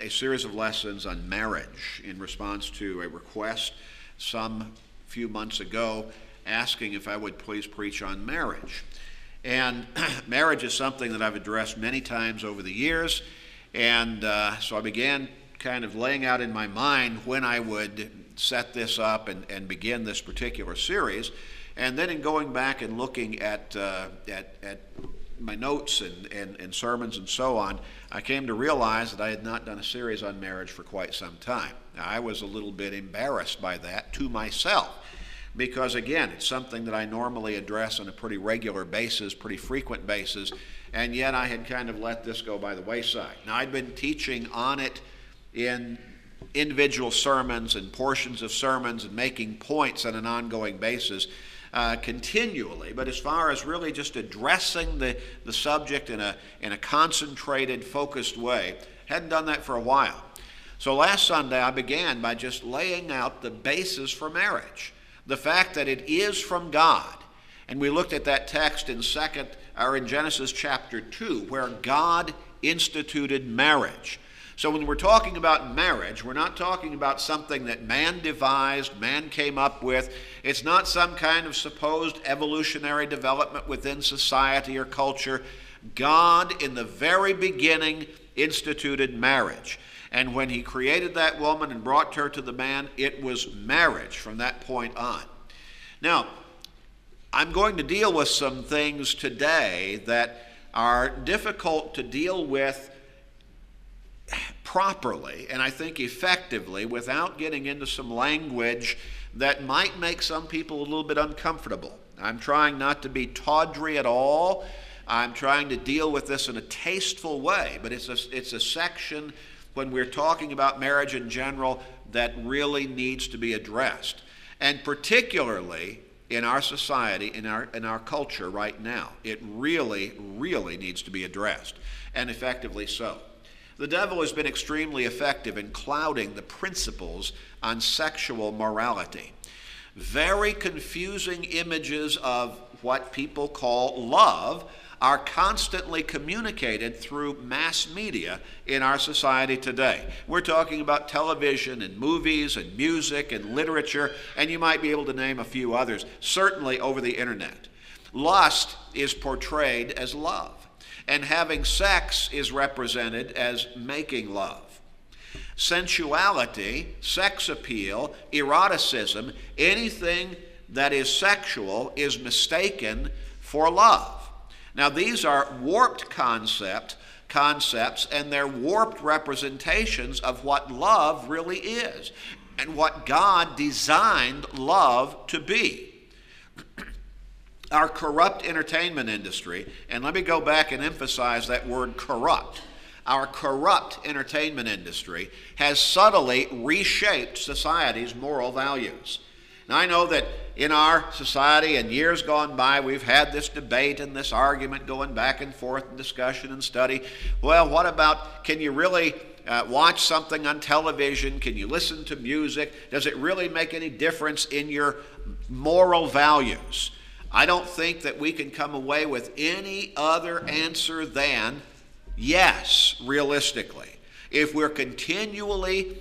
a series of lessons on marriage in response to a request some few months ago asking if I would please preach on marriage. And marriage is something that I've addressed many times over the years, and so I began kind of laying out in my mind when I would set this up and begin this particular series. And then in going back and looking at my notes and sermons and so on, I came to realize that I had not done a series on marriage for quite some time. Now, I was a little bit embarrassed by that to myself because, again, it's something that I normally address on a pretty regular basis, pretty frequent basis, and yet I had kind of let this go by the wayside. Now, I'd been teaching on it in individual sermons and portions of sermons and making points on an ongoing basis continually, but as far as really just addressing the subject in a concentrated, focused way, hadn't done that for a while. So last Sunday I began by just laying out the basis for marriage, the fact that it is from God. And we looked at that text in Genesis chapter 2, where God instituted marriage. So when we're talking about marriage, we're not talking about something that man devised, man came up with. It's not some kind of supposed evolutionary development within society or culture. God, in the very beginning, instituted marriage. And when he created that woman and brought her to the man, it was marriage from that point on. Now, I'm going to deal with some things today that are difficult to deal with properly, and I think effectively, without getting into some language that might make some people a little bit uncomfortable. I'm trying not to be tawdry at all. I'm trying to deal with this in a tasteful way, but it's a section when we're talking about marriage in general that really needs to be addressed, and particularly in our society, in our culture right now. It really, really needs to be addressed, and effectively so. The devil has been extremely effective in clouding the principles on sexual morality. Very confusing images of what people call love are constantly communicated through mass media in our society today. We're talking about television and movies and music and literature, and you might be able to name a few others, certainly over the internet. Lust is portrayed as love. And having sex is represented as making love. Sensuality, sex appeal, eroticism, anything that is sexual is mistaken for love. Now, these are warped concepts, and they're warped representations of what love really is and what God designed love to be. Our corrupt entertainment industry, and let me go back and emphasize that word corrupt. Our corrupt entertainment industry has subtly reshaped society's moral values. Now, I know that in our society in years gone by, we've had this debate and this argument going back and forth and discussion and study. Well, what about, can you really watch something on television? Can you listen to music? Does it really make any difference in your moral values? I don't think that we can come away with any other answer than yes, realistically. If we're continually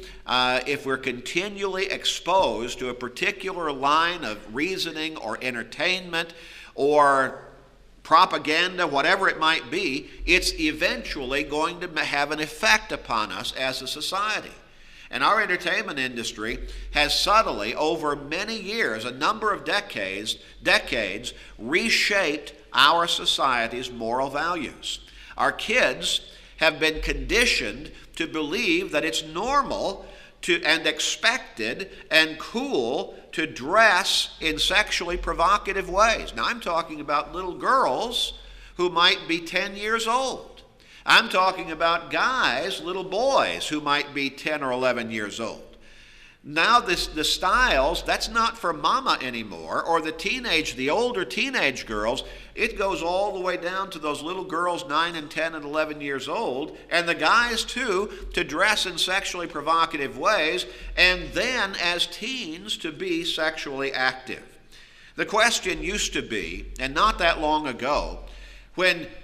exposed to a particular line of reasoning or entertainment or propaganda, whatever it might be, it's eventually going to have an effect upon us as a society. And our entertainment industry has subtly, over many years, a number of decades, reshaped our society's moral values. Our kids have been conditioned to believe that it's normal and expected and cool to dress in sexually provocative ways. Now, I'm talking about little girls who might be 10 years old. I'm talking about guys, little boys, who might be 10 or 11 years old. Now the styles, that's not for mama anymore, or the older teenage girls. It goes all the way down to those little girls 9 and 10 and 11 years old, and the guys too, to dress in sexually provocative ways, and then as teens to be sexually active. The question used to be, and not that long ago, when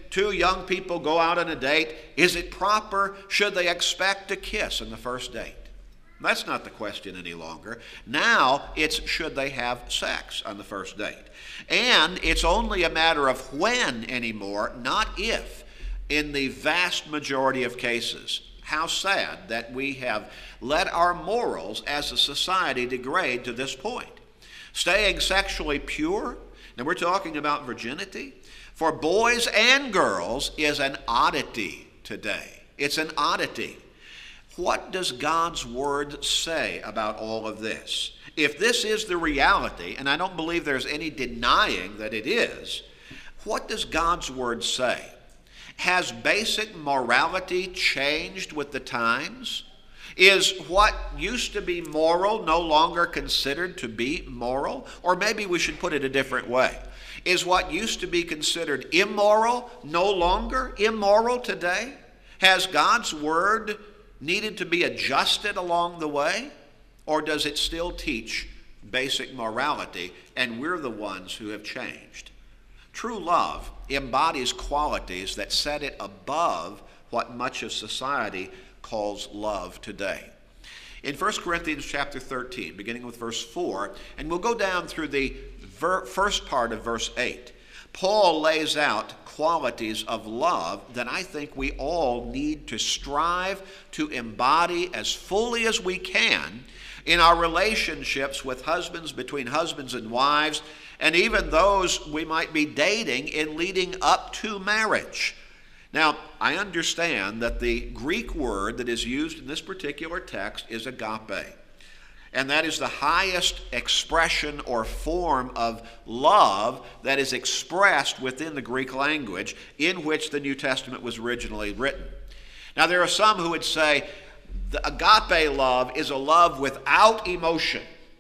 two young people go out on a date, is it proper? Should they expect a kiss on the first date? That's not the question any longer. Now it's should they have sex on the first date? And it's only a matter of when anymore, not if, in the vast majority of cases. How sad that we have let our morals as a society degrade to this point. Staying sexually pure, and we're talking about virginity, for boys and girls is an oddity today. It's an oddity. What does God's Word say about all of this? If this is the reality, and I don't believe there's any denying that it is, what does God's Word say? Has basic morality changed with the times? Is what used to be moral no longer considered to be moral? Or maybe we should put it a different way. Is what used to be considered immoral no longer immoral today? Has God's Word needed to be adjusted along the way? Or does it still teach basic morality and we're the ones who have changed? True love embodies qualities that set it above what much of society calls love today. In 1 Corinthians chapter 13, beginning with verse 4, and we'll go down through the first part of verse 8, Paul lays out qualities of love that I think we all need to strive to embody as fully as we can in our relationships with husbands, between husbands and wives, and even those we might be dating in leading up to marriage. Now, I understand that the Greek word that is used in this particular text is agape. And that is the highest expression or form of love that is expressed within the Greek language in which the New Testament was originally written. Now, there are some who would say the agape love is a love without emotion.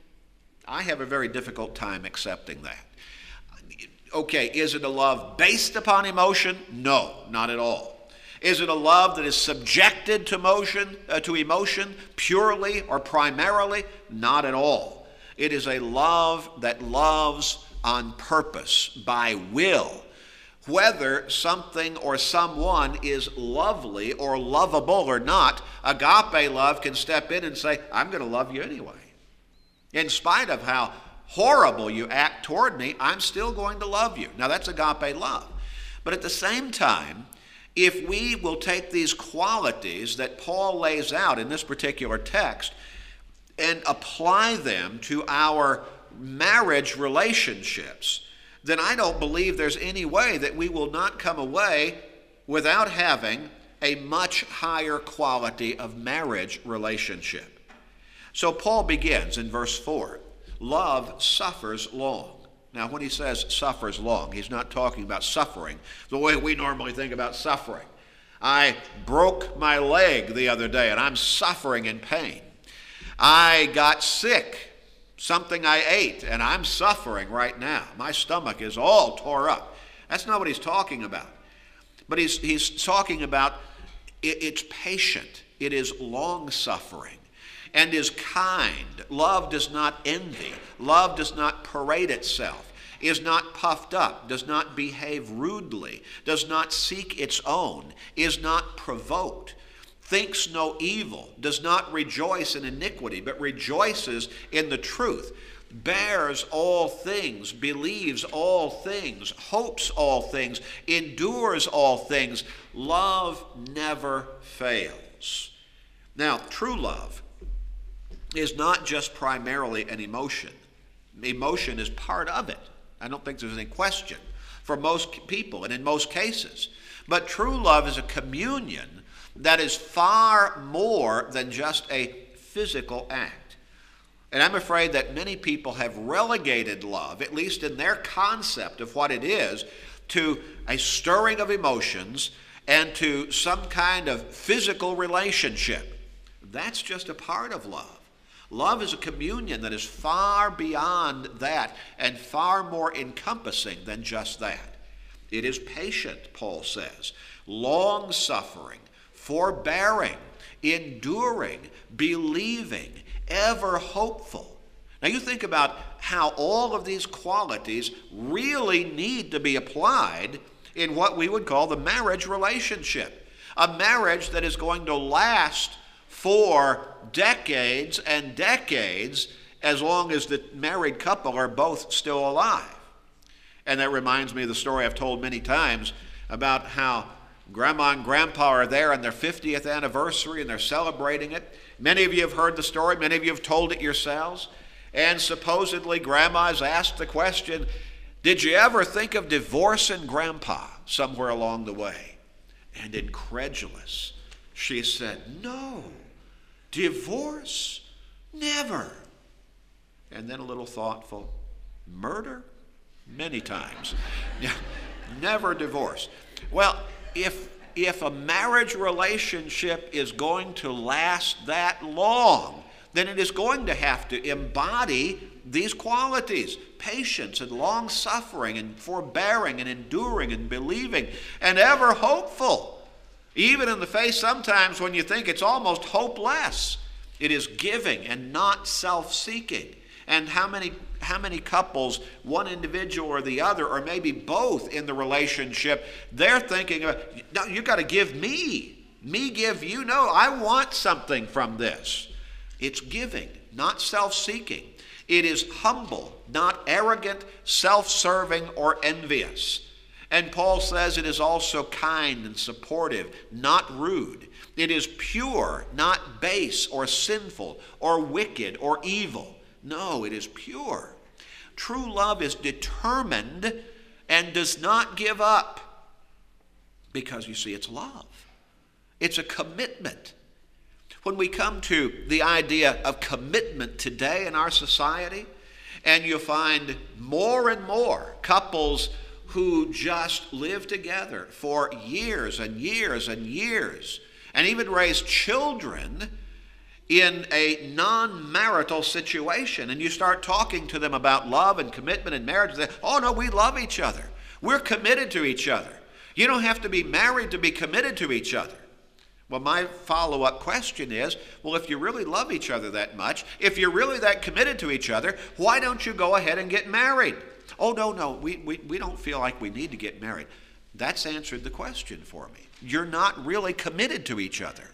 I have a very difficult time accepting that. Okay, is it a love based upon emotion? No, not at all. Is it a love that is subjected to emotion purely or primarily? Not at all. It is a love that loves on purpose, by will. Whether something or someone is lovely or lovable or not, agape love can step in and say, I'm going to love you anyway. In spite of how horrible you act toward me, I'm still going to love you. Now that's agape love. But at the same time, if we will take these qualities that Paul lays out in this particular text and apply them to our marriage relationships, then I don't believe there's any way that we will not come away without having a much higher quality of marriage relationship. So Paul begins in verse 4. Love suffers long. Now, when he says suffers long, he's not talking about suffering the way we normally think about suffering. I broke my leg the other day and I'm suffering in pain. I got sick, something I ate, and I'm suffering right now. My stomach is all tore up. That's not what he's talking about. But he's talking about it's patient. It is long-suffering and is kind. Love does not envy. Love does not parade itself, is not puffed up, does not behave rudely, does not seek its own, is not provoked, thinks no evil, does not rejoice in iniquity, but rejoices in the truth, bears all things, believes all things, hopes all things, endures all things. Love never fails. Now, true love is not just primarily an emotion. Emotion is part of it. I don't think there's any question for most people and in most cases. But true love is a communion that is far more than just a physical act. And I'm afraid that many people have relegated love, at least in their concept of what it is, to a stirring of emotions and to some kind of physical relationship. That's just a part of love. Love is a communion that is far beyond that and far more encompassing than just that. It is patient, Paul says, long-suffering, forbearing, enduring, believing, ever hopeful. Now you think about how all of these qualities really need to be applied in what we would call the marriage relationship. A marriage that is going to last for decades and decades, as long as the married couple are both still alive. And that reminds me of the story I've told many times about how Grandma and Grandpa are there on their 50th anniversary and they're celebrating it. Many of you have heard the story. Many of you have told it yourselves. And supposedly Grandma has asked the question, did you ever think of divorcing Grandpa somewhere along the way? And incredulous, she said, no, divorce? Never. And then a little thoughtful, murder? Many times. Never divorce. Well, if a marriage relationship is going to last that long, then it is going to have to embody these qualities: patience and long-suffering and forbearing and enduring and believing and ever hopeful. Even in the face sometimes when you think it's almost hopeless. It is giving and not self-seeking. And how many couples, one individual or the other, or maybe both in the relationship, they're thinking, no, you got to give me give you. No, I want something from this. It's giving, not self-seeking. It is humble, not arrogant, self-serving, or envious. And Paul says it is also kind and supportive, not rude. It is pure, not base or sinful or wicked or evil. No, it is pure. True love is determined and does not give up. Because, you see, it's love. It's a commitment. When we come to the idea of commitment today in our society, and you find more and more couples who just live together for years and years and years, and even raise children in a non-marital situation, and you start talking to them about love and commitment and marriage, and they say, oh no, we love each other. We're committed to each other. You don't have to be married to be committed to each other. Well, my follow-up question is, well, if you really love each other that much, if you're really that committed to each other, why don't you go ahead and get married? Oh, no, we don't feel like we need to get married. That's answered the question for me. You're not really committed to each other.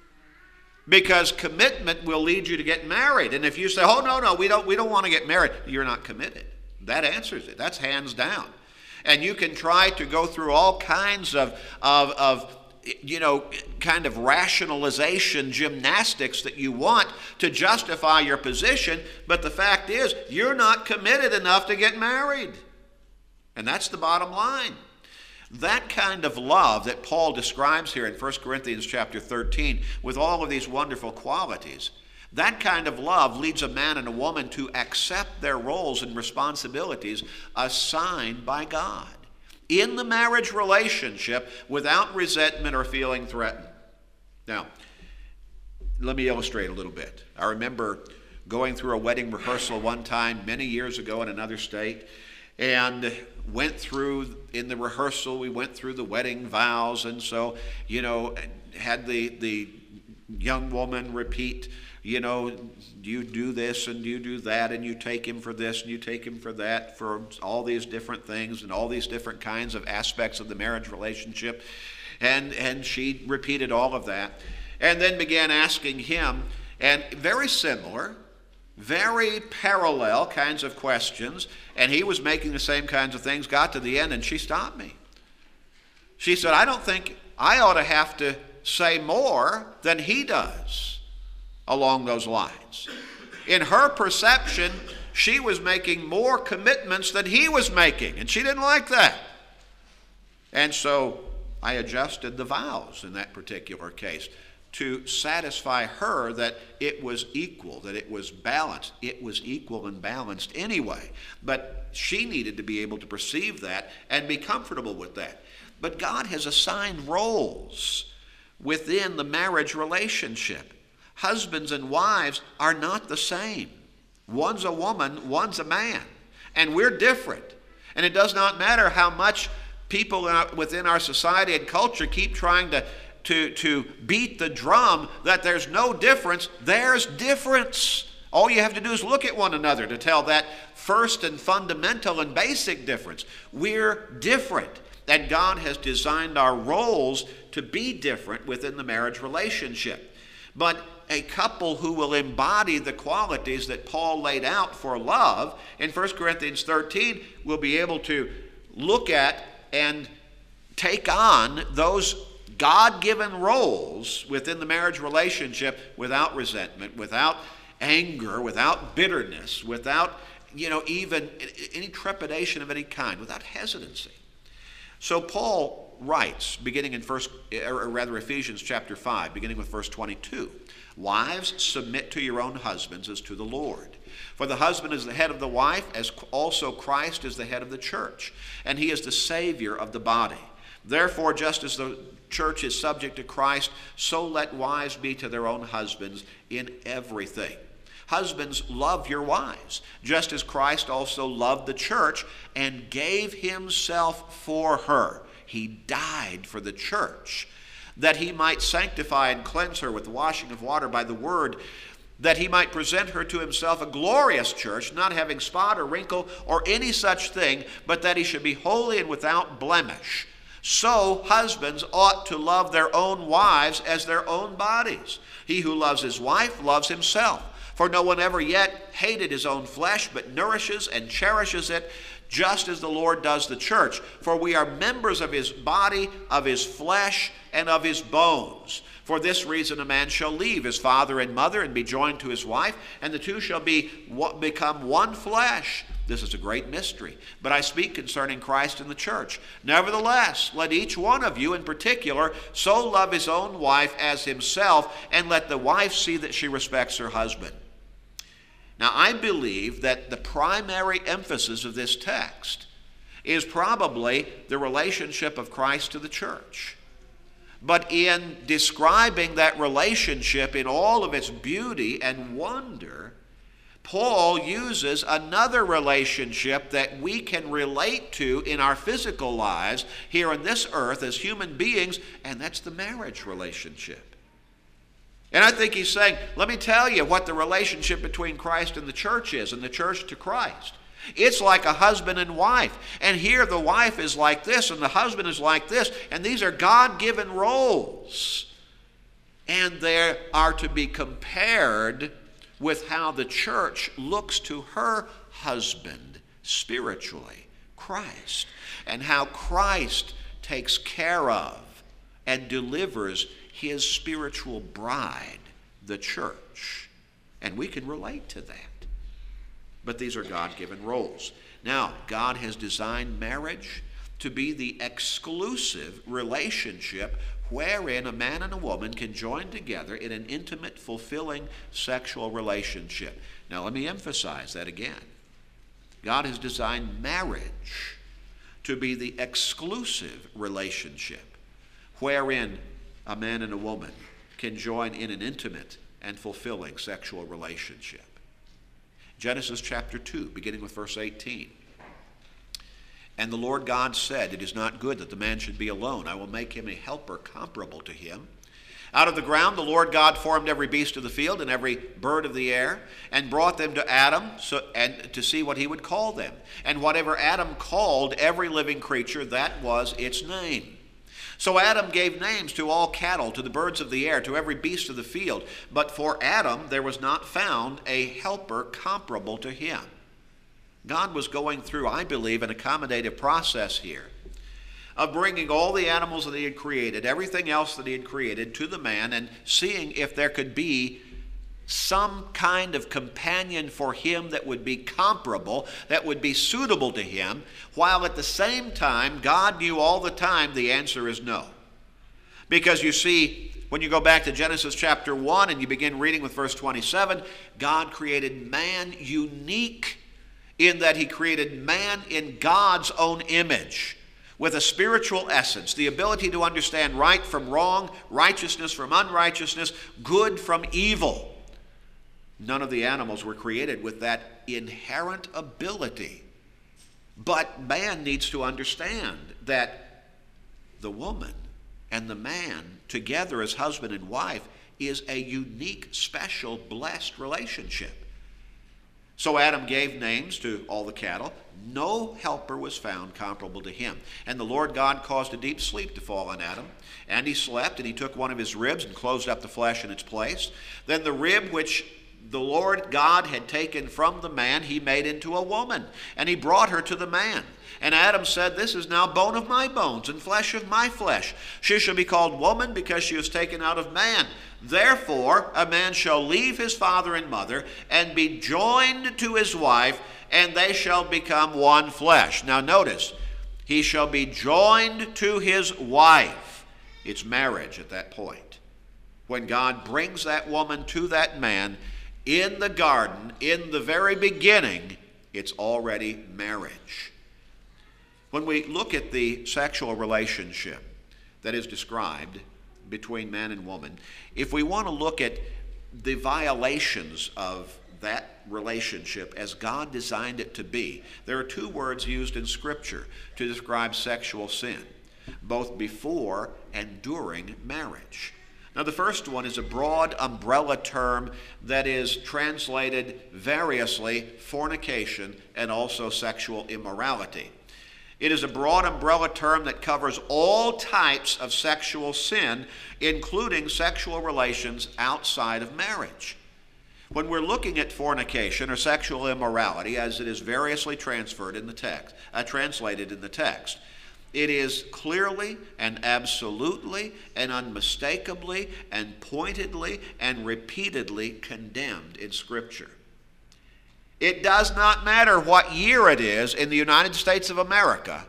Because commitment will lead you to get married. And if you say, oh, no, we don't want to get married, you're not committed. That answers it. That's hands down. And you can try to go through all kinds of kind of rationalization gymnastics that you want to justify your position, but the fact is, you're not committed enough to get married. And that's the bottom line. That kind of love that Paul describes here in 1 Corinthians chapter 13 with all of these wonderful qualities, that kind of love leads a man and a woman to accept their roles and responsibilities assigned by God in the marriage relationship without resentment or feeling threatened. Now, let me illustrate a little bit. I remember going through a wedding rehearsal one time many years ago in another state, and went through, in the rehearsal, we went through the wedding vows, and so, had the young woman repeat, you do this and you do that, and you take him for this and you take him for that, for all these different things and all these different kinds of aspects of the marriage relationship. And she repeated all of that, and then began asking him, and very similar, very parallel kinds of questions, and he was making the same kinds of things, got to the end, and she stopped me. She said, I don't think I ought to have to say more than he does along those lines. In her perception, she was making more commitments than he was making, and she didn't like that. And so I adjusted the vows in that particular case to satisfy her that it was equal, that it was balanced. It was equal and balanced anyway. But she needed to be able to perceive that and be comfortable with that. But God has assigned roles within the marriage relationship. Husbands and wives are not the same. One's a woman, one's a man. And we're different. And it does not matter how much people within our society and culture keep trying to beat the drum that there's no difference. There's difference. All you have to do is look at one another to tell that first and fundamental and basic difference. We're different. And God has designed our roles to be different within the marriage relationship. But a couple who will embody the qualities that Paul laid out for love in 1 Corinthians 13 will be able to look at and take on those God-given roles within the marriage relationship without resentment, without anger, without bitterness, without even any trepidation of any kind, without hesitancy. So Paul writes, beginning in Ephesians chapter 5, beginning with verse 22, "Wives, submit to your own husbands as to the Lord. For the husband is the head of the wife, as also Christ is the head of the church, and he is the Savior of the body. Therefore, just as the church is subject to Christ, so let wives be to their own husbands in everything. Husbands, love your wives, just as Christ also loved the church and gave himself for her." He died for the church, that he might sanctify and cleanse her with the washing of water by the word, that he might present her to himself a glorious church, not having spot or wrinkle or any such thing, but that he should be holy and without blemish. So husbands ought to love their own wives as their own bodies. He who loves his wife loves himself. For no one ever yet hated his own flesh, but nourishes and cherishes it, just as the Lord does the church. For we are members of his body, of his flesh, and of his bones. For this reason a man shall leave his father and mother and be joined to his wife, and the two shall become one flesh. This is a great mystery, but I speak concerning Christ and the church. Nevertheless, let each one of you in particular so love his own wife as himself, and let the wife see that she respects her husband. Now, I believe that the primary emphasis of this text is probably the relationship of Christ to the church. But in describing that relationship in all of its beauty and wonder, Paul uses another relationship that we can relate to in our physical lives here on this earth as human beings, and that's the marriage relationship. And I think he's saying, let me tell you what the relationship between Christ and the church is, and the church to Christ. It's like a husband and wife. And here the wife is like this, and the husband is like this. And these are God-given roles. And they are to be compared with how the church looks to her husband spiritually, Christ, and how Christ takes care of and delivers his spiritual bride, the church. And we can relate to that. But these are God-given roles. Now, God has designed marriage to be the exclusive relationship wherein a man and a woman can join together in an intimate, fulfilling sexual relationship. Now, let me emphasize that again. God has designed marriage to be the exclusive relationship wherein a man and a woman can join in an intimate and fulfilling sexual relationship. Genesis chapter 2, beginning with verse 18. "And the Lord God said, It is not good that the man should be alone. I will make him a helper comparable to him. Out of the ground the Lord God formed every beast of the field and every bird of the air, and brought them to Adam and to see what he would call them. And whatever Adam called every living creature, that was its name. So Adam gave names to all cattle, to the birds of the air, to every beast of the field. But for Adam there was not found a helper comparable to him." God was going through, I believe, an accommodative process here of bringing all the animals that he had created, everything else that he had created, to the man and seeing if there could be some kind of companion for him that would be comparable, that would be suitable to him, while at the same time, God knew all the time the answer is no. Because you see, when you go back to Genesis chapter 1 and you begin reading with verse 27, God created man unique in that he created man in God's own image, with a spiritual essence, the ability to understand right from wrong, righteousness from unrighteousness, good from evil. None of the animals were created with that inherent ability. But man needs to understand that the woman and the man together as husband and wife is a unique, special, blessed relationship. So Adam gave names to all the cattle. No helper was found comparable to him. And the Lord God caused a deep sleep to fall on Adam. And he slept, and he took one of his ribs and closed up the flesh in its place. Then the rib which the Lord God had taken from the man, he made into a woman, and he brought her to the man. And Adam said, "This is now bone of my bones and flesh of my flesh. She shall be called woman, because she was taken out of man. Therefore a man shall leave his father and mother, and be joined to his wife, and they shall become one flesh." Now notice, he shall be joined to his wife. It's marriage at that point. When God brings that woman to that man in the garden, in the very beginning, it's already marriage. When we look at the sexual relationship that is described between man and woman, if we want to look at the violations of that relationship as God designed it to be, there are two words used in Scripture to describe sexual sin, both before and during marriage. Now, the first one is a broad umbrella term that is translated variously fornication and also sexual immorality. It is a broad umbrella term that covers all types of sexual sin, including sexual relations outside of marriage. When we're looking at fornication or sexual immorality, as it is variously translated in the text, it is clearly and absolutely and unmistakably and pointedly and repeatedly condemned in Scripture. It does not matter what year it is in the United States of America.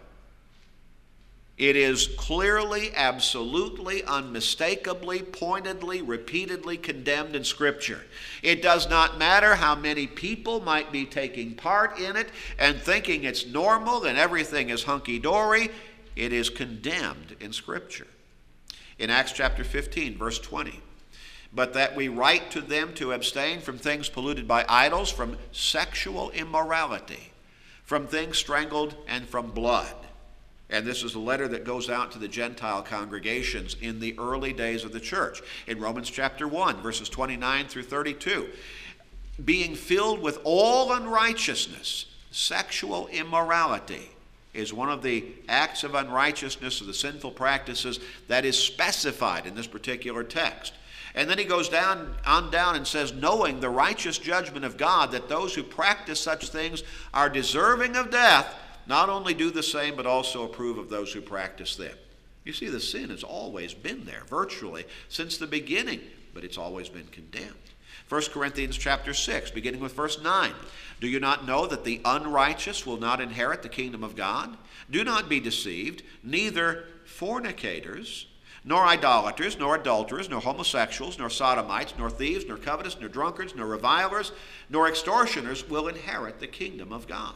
It is clearly, absolutely, unmistakably, pointedly, repeatedly condemned in Scripture. It does not matter how many people might be taking part in it and thinking it's normal and everything is hunky-dory. It is condemned in Scripture. In Acts chapter 15, verse 20, "But that we write to them to abstain from things polluted by idols, from sexual immorality, from things strangled, and from blood." And this is a letter that goes out to the Gentile congregations in the early days of the church. In Romans chapter 1, verses 29 through 32, "Being filled with all unrighteousness," sexual immorality is one of the acts of unrighteousness, of the sinful practices that is specified in this particular text. And then he goes down and says, "Knowing the righteous judgment of God, that those who practice such things are deserving of death, not only do the same, but also approve of those who practice them." You see, the sin has always been there, virtually since the beginning, but it's always been condemned. 1 Corinthians chapter 6, beginning with verse 9. "Do you not know that the unrighteous will not inherit the kingdom of God? Do not be deceived, neither fornicators, nor idolaters, nor adulterers, nor homosexuals, nor sodomites, nor thieves, nor covetous, nor drunkards, nor revilers, nor extortioners will inherit the kingdom of God."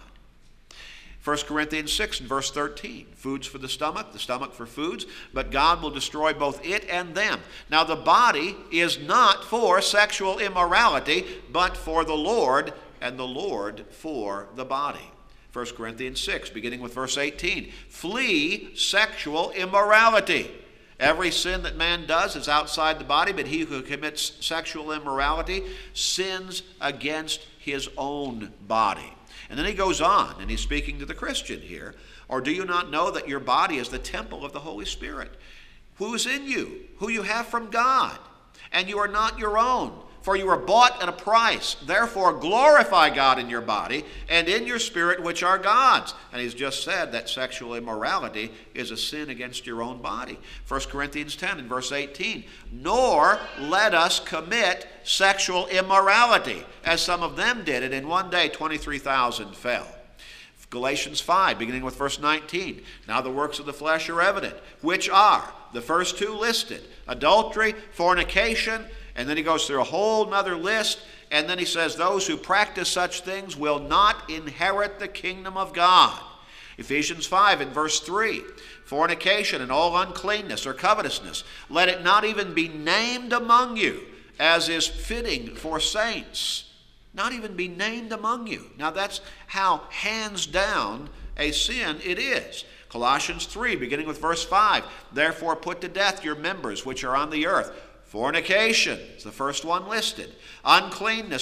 1 Corinthians 6 and verse 13, "Foods for the stomach for foods, but God will destroy both it and them. Now the body is not for sexual immorality, but for the Lord, and the Lord for the body." 1 Corinthians 6, beginning with verse 18, "Flee sexual immorality. Every sin that man does is outside the body, but he who commits sexual immorality sins against his own body." And then he goes on, and he's speaking to the Christian here. "Or do you not know that your body is the temple of the Holy Spirit, who is in you, who you have from God, and you are not your own? For you are bought at a price. Therefore glorify God in your body and in your spirit, which are God's." And he's just said that sexual immorality is a sin against your own body. 1 Corinthians 10 and verse 18, "Nor let us commit sexual immorality, as some of them did, and in one day 23,000 fell." Galatians 5, beginning with verse 19, "Now the works of the flesh are evident, which are," the first two listed, "adultery, fornication," and then he goes through a whole nother list, and then he says, "Those who practice such things will not inherit the kingdom of God." Ephesians 5 and verse 3, "Fornication and all uncleanness or covetousness, let it not even be named among you, as is fitting for saints." Not even be named among you. Now that's how hands down a sin it is. Colossians 3, beginning with verse 5, "Therefore put to death your members which are on the earth. Fornication," is the first one listed. "Uncleanness,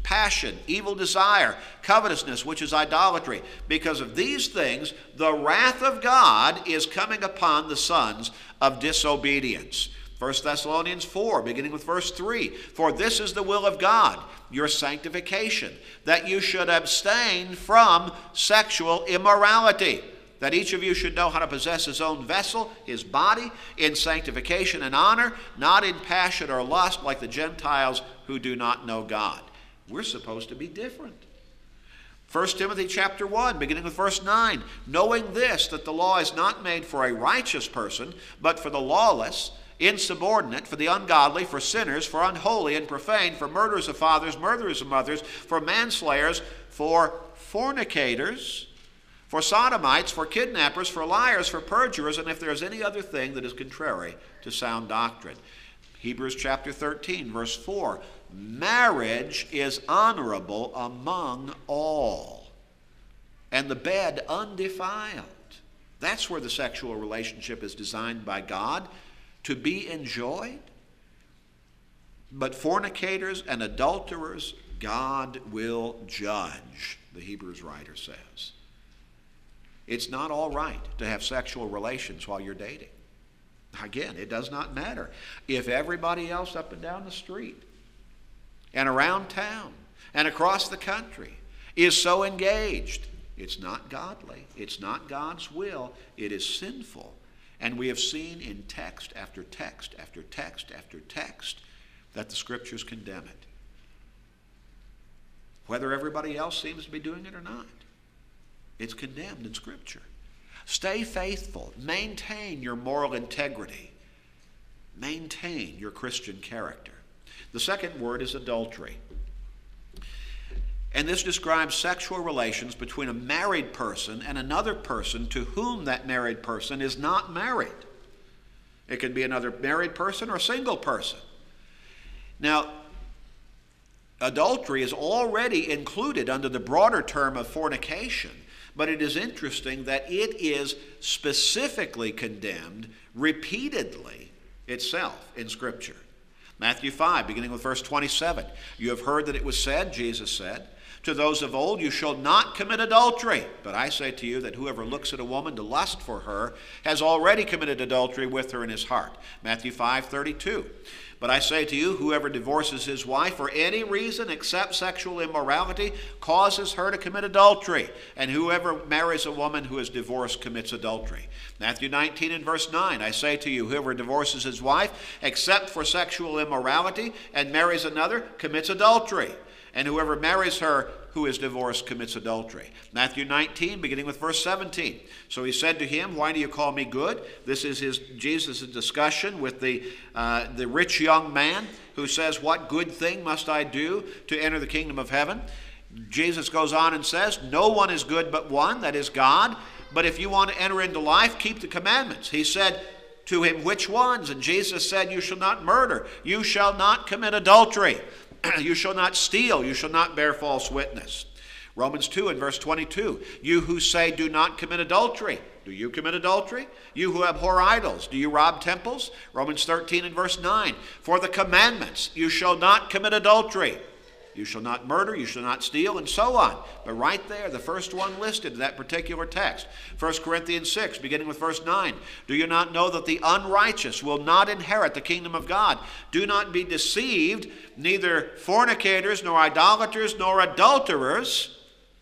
passion, evil desire, covetousness, which is idolatry. Because of these things, the wrath of God is coming upon the sons of disobedience. 1 Thessalonians 4, beginning with verse 3. For this is the will of God, your sanctification, that you should abstain from sexual immorality, that each of you should know how to possess his own vessel, his body, in sanctification and honor, not in passion or lust like the Gentiles who do not know God. We're supposed to be different. 1 Timothy chapter 1, beginning with verse 9. Knowing this, that the law is not made for a righteous person, but for the lawless, insubordinate, for the ungodly, for sinners, for unholy and profane, for murderers of fathers, murderers of mothers, for manslayers, for fornicators, for sodomites, for kidnappers, for liars, for perjurers, and if there is any other thing that is contrary to sound doctrine. Hebrews chapter 13, verse 4. Marriage is honorable among all, and the bed undefiled. That's where the sexual relationship is designed by God to be enjoyed. But fornicators and adulterers, God will judge, the Hebrews writer says. It's not all right to have sexual relations while you're dating. Again, it does not matter if everybody else up and down the street and around town and across the country is so engaged. It's not godly. It's not God's will. It is sinful. And we have seen in text after text after text after text that the Scriptures condemn it, whether everybody else seems to be doing it or not. It's condemned in Scripture. Stay faithful. Maintain your moral integrity. Maintain your Christian character. The second word is adultery. And this describes sexual relations between a married person and another person to whom that married person is not married. It can be another married person or a single person. Now, adultery is already included under the broader term of fornication. But it is interesting that it is specifically condemned repeatedly itself in Scripture. Matthew 5, beginning with verse 27. You have heard that it was said, Jesus said, to those of old, you shall not commit adultery. But I say to you that whoever looks at a woman to lust for her has already committed adultery with her in his heart. Matthew 5:32. But I say to you, whoever divorces his wife for any reason except sexual immorality causes her to commit adultery. And whoever marries a woman who is divorced commits adultery. Matthew 19 and verse 9. I say to you, whoever divorces his wife except for sexual immorality and marries another commits adultery. And whoever marries her who is divorced commits adultery. Matthew 19, beginning with verse 17. So he said to him, why do you call me good? This is Jesus' discussion with the rich young man who says, what good thing must I do to enter the kingdom of heaven? Jesus goes on and says, no one is good but one, that is God. But if you want to enter into life, keep the commandments. He said to him, which ones? And Jesus said, you shall not murder. You shall not commit adultery. You shall not steal. You shall not bear false witness. Romans 2 and verse 22. You who say do not commit adultery. Do you commit adultery? You who abhor idols. Do you rob temples? Romans 13 and verse 9. For the commandments, you shall not commit adultery. You shall not murder, you shall not steal, and so on. But right there, the first one listed in that particular text. 1 Corinthians 6, beginning with verse 9. Do you not know that the unrighteous will not inherit the kingdom of God? Do not be deceived, neither fornicators, nor idolaters, nor adulterers,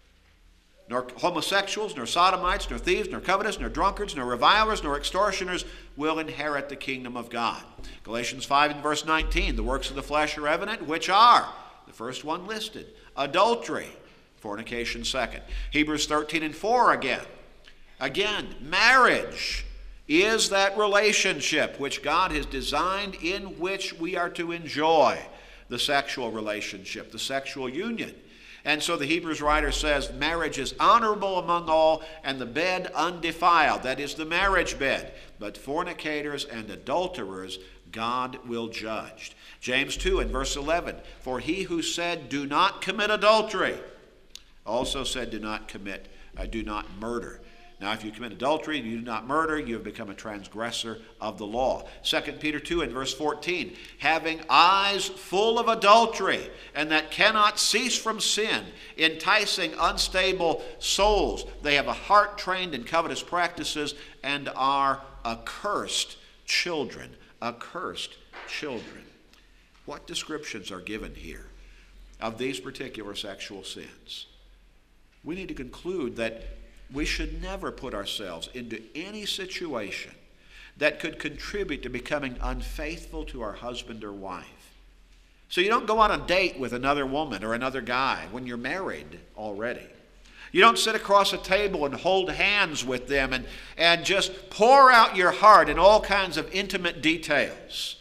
nor homosexuals, nor sodomites, nor thieves, nor covetous, nor drunkards, nor revilers, nor extortioners will inherit the kingdom of God. Galatians 5 and verse 19. The works of the flesh are evident, which are... the first one listed, adultery, fornication second. Hebrews 13 and 4 again. Again, marriage is that relationship which God has designed in which we are to enjoy the sexual relationship, the sexual union. And so the Hebrews writer says marriage is honorable among all and the bed undefiled. That is the marriage bed. But fornicators and adulterers God will judge. James 2 and verse 11. For he who said do not commit adultery also said do not murder. Now, if you commit adultery and you do not murder, you have become a transgressor of the law. 2 Peter 2 and verse 14, having eyes full of adultery, and that cannot cease from sin, enticing unstable souls. They have a heart trained in covetous practices and are accursed children. Accursed children. What descriptions are given here of these particular sexual sins? We need to conclude that we should never put ourselves into any situation that could contribute to becoming unfaithful to our husband or wife. So you don't go on a date with another woman or another guy when you're married already. You don't sit across a table and hold hands with them and just pour out your heart in all kinds of intimate details.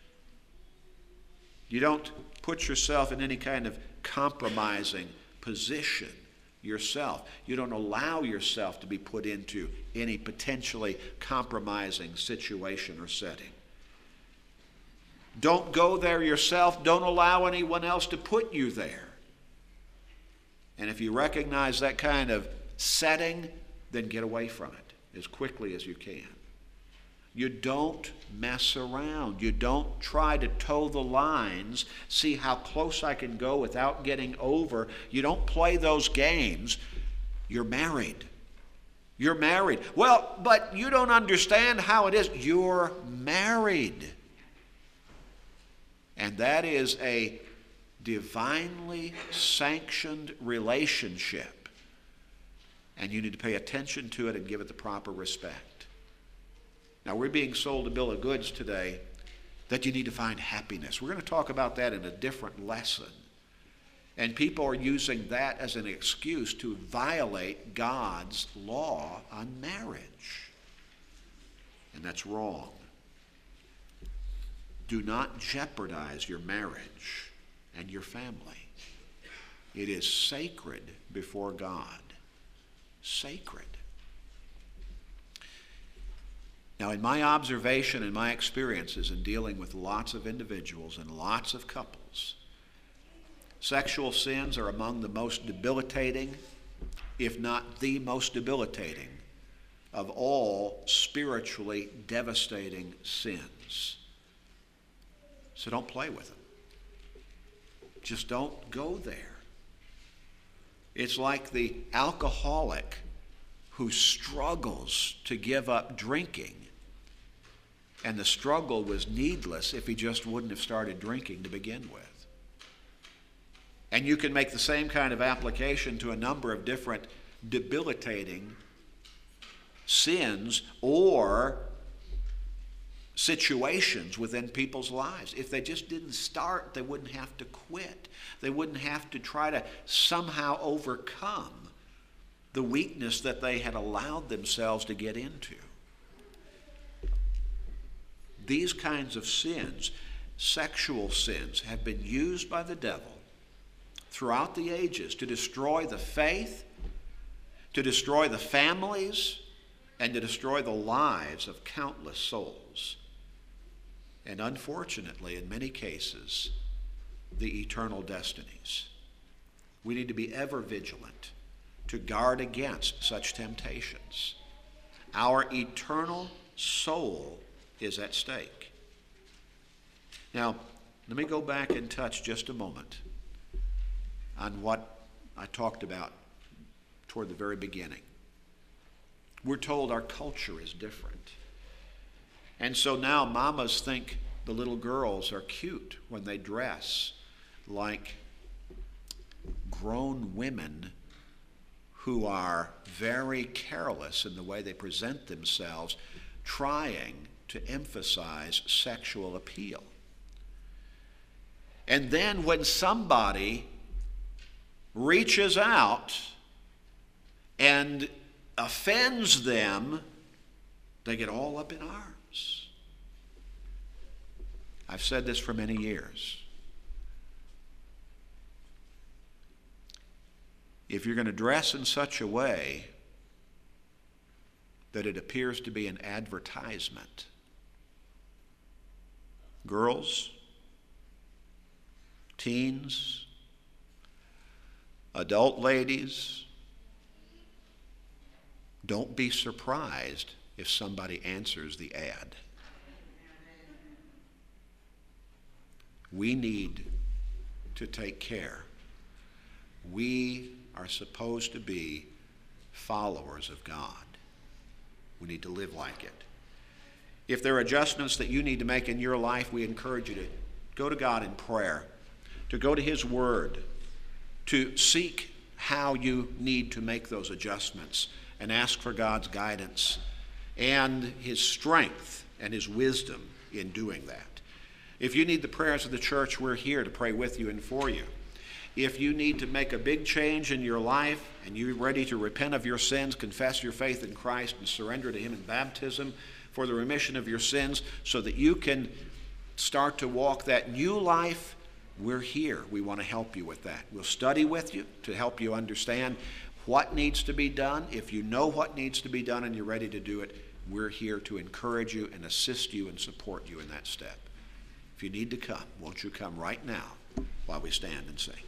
You don't put yourself in any kind of compromising position yourself. You don't allow yourself to be put into any potentially compromising situation or setting. Don't go there yourself. Don't allow anyone else to put you there. And if you recognize that kind of setting, then get away from it as quickly as you can. You don't mess around. You don't try to toe the lines, see how close I can go without getting over. You don't play those games. You're married. You're married. Well, but you don't understand how it is. You're married. And that is a divinely sanctioned relationship. And you need to pay attention to it and give it the proper respect. Now, we're being sold a bill of goods today that you need to find happiness. We're going to talk about that in a different lesson. And people are using that as an excuse to violate God's law on marriage. And that's wrong. Do not jeopardize your marriage and your family. It is sacred before God. Sacred. Now, in my observation and my experiences in dealing with lots of individuals and lots of couples, sexual sins are among the most debilitating, if not the most debilitating, of all spiritually devastating sins. So don't play with them. Just don't go there. It's like the alcoholic who struggles to give up drinking. And the struggle was needless if he just wouldn't have started drinking to begin with. And you can make the same kind of application to a number of different debilitating sins or situations within people's lives. If they just didn't start, they wouldn't have to quit. They wouldn't have to try to somehow overcome the weakness that they had allowed themselves to get into. These kinds of sins, sexual sins, have been used by the devil throughout the ages to destroy the faith, to destroy the families, and to destroy the lives of countless souls. And unfortunately, in many cases, the eternal destinies. We need to be ever vigilant to guard against such temptations. Our eternal soul is at stake. Now, let me go back and touch just a moment on what I talked about toward the very beginning. We're told our culture is different. And so now mamas think the little girls are cute when they dress like grown women who are very careless in the way they present themselves, trying to emphasize sexual appeal. And then when somebody reaches out and offends them, they get all up in arms. I've said this for many years. If you're going to dress in such a way that it appears to be an advertisement, girls, teens, adult ladies, Don't be surprised if somebody answers the ad. We need to take care. We are supposed to be followers of God. We need to live like it. If there are adjustments that you need to make in your life, we encourage you to go to God in prayer, to go to His Word, to seek how you need to make those adjustments and ask for God's guidance and His strength and His wisdom in doing that. If you need the prayers of the church, we're here to pray with you and for you. If you need to make a big change in your life and you're ready to repent of your sins, confess your faith in Christ, and surrender to Him in baptism for the remission of your sins so that you can start to walk that new life, we're here. We want to help you with that. We'll study with you to help you understand what needs to be done. If you know what needs to be done and you're ready to do it, we're here to encourage you and assist you and support you in that step. If you need to come, won't you come right now while we stand and sing?